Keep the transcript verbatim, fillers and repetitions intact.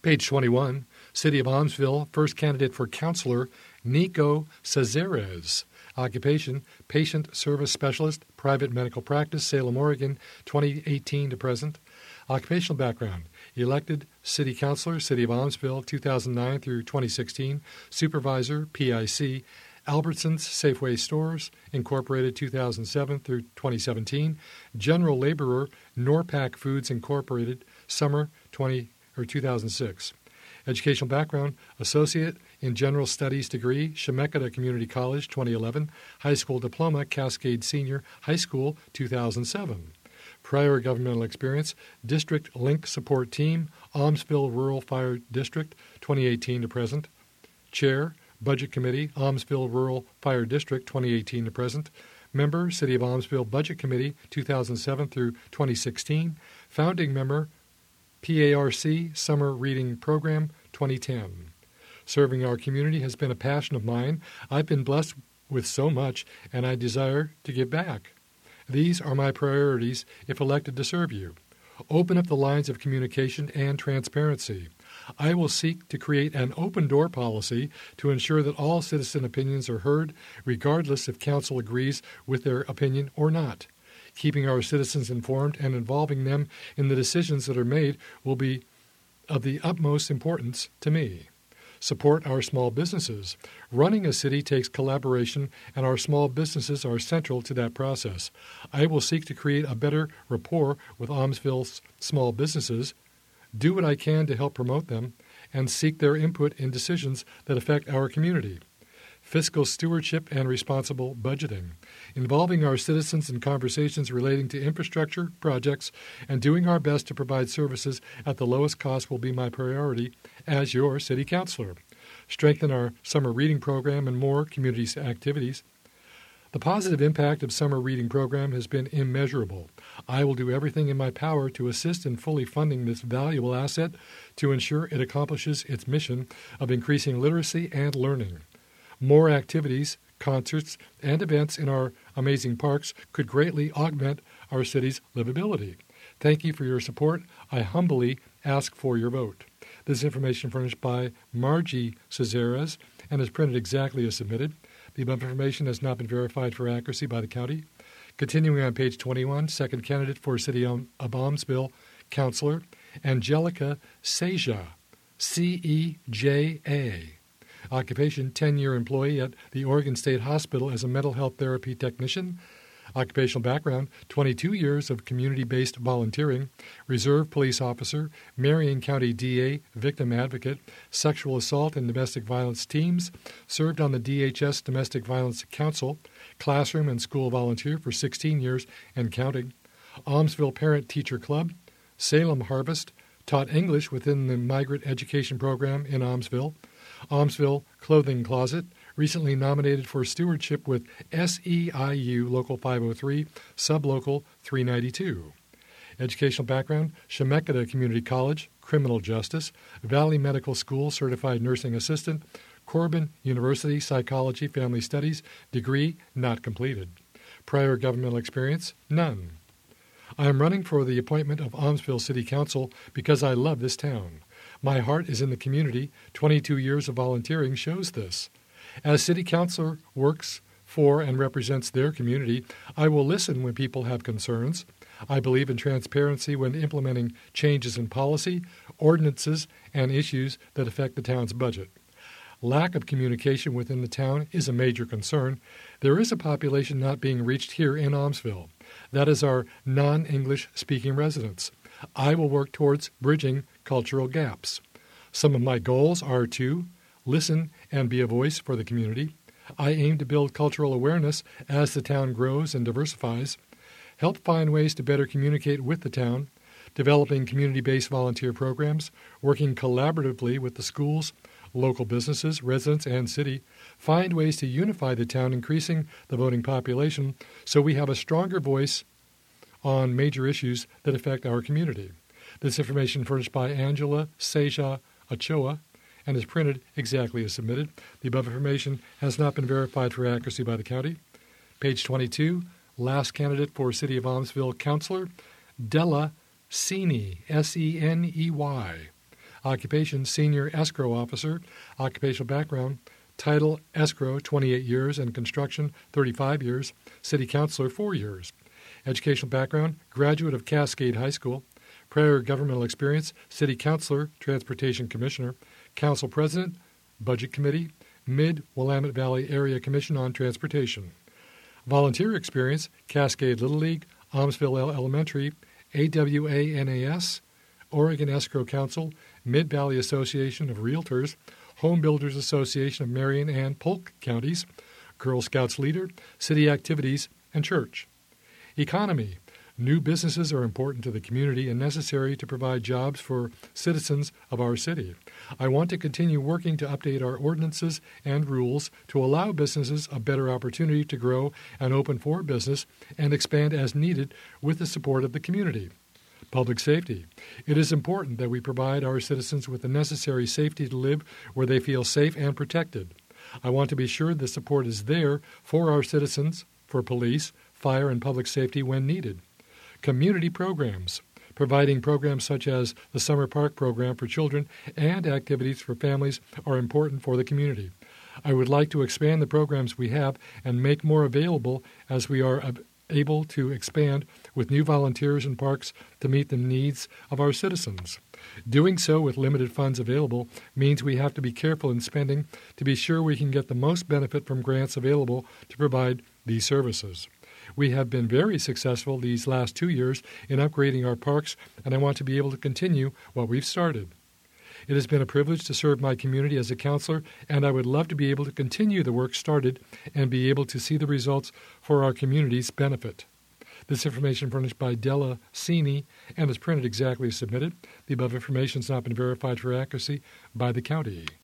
Page twenty-one, City of Almsville, first candidate for counselor, Nico Cesares. Occupation, patient service specialist, private medical practice, Salem, Oregon, twenty eighteen to present. Occupational background, elected city councilor, City of Almsville, two thousand nine through twenty sixteen, supervisor, P I C, Albertsons Safeway Stores, Incorporated, two thousand seven through twenty seventeen, general laborer, Norpac Foods, Incorporated, summer twenty or two thousand six. Educational background, associate in general studies degree, Chemeketa Community College, twenty eleven, high school diploma, Cascade Senior High School, two thousand seven. Prior governmental experience, District Link Support Team, Almsville Rural Fire District, twenty eighteen to present. Chair, Budget Committee, Almsville Rural Fire District, twenty eighteen to present. Member, City of Almsville Budget Committee, two thousand seven through twenty sixteen. Founding member, P A R C Summer Reading Program, twenty ten. Serving our community has been a passion of mine. I've been blessed with so much, and I desire to give back. These are my priorities if elected to serve you. Open up the lines of communication and transparency. I will seek to create an open-door policy to ensure that all citizen opinions are heard, regardless if council agrees with their opinion or not. Keeping our citizens informed and involving them in the decisions that are made will be of the utmost importance to me. Support our small businesses. Running a city takes collaboration, and our small businesses are central to that process. I will seek to create a better rapport with Almsville's small businesses, do what I can to help promote them, and seek their input in decisions that affect our community. Fiscal stewardship and responsible budgeting. Involving our citizens in conversations relating to infrastructure projects and doing our best to provide services at the lowest cost will be my priority as your city councilor. Strengthen our summer reading program and more community activities. The positive impact of summer reading program has been immeasurable. I will do everything in my power to assist in fully funding this valuable asset to ensure it accomplishes its mission of increasing literacy and learning. More activities, concerts, and events in our amazing parks could greatly augment our city's livability. Thank you for your support. I humbly ask for your vote. This information furnished by Margie Cesares and is printed exactly as submitted. The above information has not been verified for accuracy by the county. Continuing on page twenty-one, second candidate for City of Almsville, Councilor, Angelica Ceja, C E J A. Occupation, ten-year employee at the Oregon State Hospital as a mental health therapy technician. Occupational background, twenty-two years of community-based volunteering, reserve police officer, Marion County D A, victim advocate, sexual assault and domestic violence teams, served on the D H S Domestic Violence Council, classroom and school volunteer for sixteen years and counting, Almsville Parent Teacher Club, Salem Harvest, taught English within the migrant education program in Almsville, Almsville Clothing Closet, recently nominated for stewardship with S E I U Local five oh three, Sublocal three ninety-two. Educational background, Chemeketa Community College, Criminal Justice, Valley Medical School Certified Nursing Assistant, Corbin University Psychology Family Studies, degree not completed. Prior governmental experience, none. I am running for the appointment of Almsville City Council because I love this town. My heart is in the community. twenty-two years of volunteering shows this. As city councilor works for and represents their community, I will listen when people have concerns. I believe in transparency when implementing changes in policy, ordinances, and issues that affect the town's budget. Lack of communication within the town is a major concern. There is a population not being reached here in Almsville. That is our non-English speaking residents. I will work towards bridging cultural gaps. Some of my goals are to listen and be a voice for the community. I aim to build cultural awareness as the town grows and diversifies, help find ways to better communicate with the town, developing community-based volunteer programs, working collaboratively with the schools, local businesses, residents, and city, find ways to unify the town, increasing the voting population so we have a stronger voice on major issues that affect our community. This information furnished by Angela Ceja Ochoa and is printed exactly as submitted. The above information has not been verified for accuracy by the county. Page twenty-two, last candidate for City of Almsville Councilor, Della Seney, S E N E Y. Occupation, senior escrow officer. Occupational background, title, escrow, twenty-eight years, and construction, thirty-five years. City councilor, four years. Educational background, graduate of Cascade High School. Prior governmental experience, city councilor, transportation commissioner, council president, budget committee, Mid-Willamette Valley Area Commission on Transportation. Volunteer experience, Cascade Little League, Almsville Elementary, A W A N A S, Oregon Escrow Council, Mid-Valley Association of Realtors, Home Builders Association of Marion and Polk Counties, Girl Scouts leader, city activities, and church. Economy. New businesses are important to the community and necessary to provide jobs for citizens of our city. I want to continue working to update our ordinances and rules to allow businesses a better opportunity to grow and open for business and expand as needed with the support of the community. Public safety. It is important that we provide our citizens with the necessary safety to live where they feel safe and protected. I want to be sure the support is there for our citizens, for police, fire, and public safety when needed. Community programs. Providing programs such as the Summer Park program for children and activities for families are important for the community. I would like to expand the programs we have and make more available as we are able to expand with new volunteers in parks to meet the needs of our citizens. Doing so with limited funds available means we have to be careful in spending to be sure we can get the most benefit from grants available to provide these services. We have been very successful these last two years in upgrading our parks, and I want to be able to continue what we've started. It has been a privilege to serve my community as a counselor, and I would love to be able to continue the work started and be able to see the results for our community's benefit. This information furnished by Della Cini and is printed exactly as submitted. The above information has not been verified for accuracy by the county.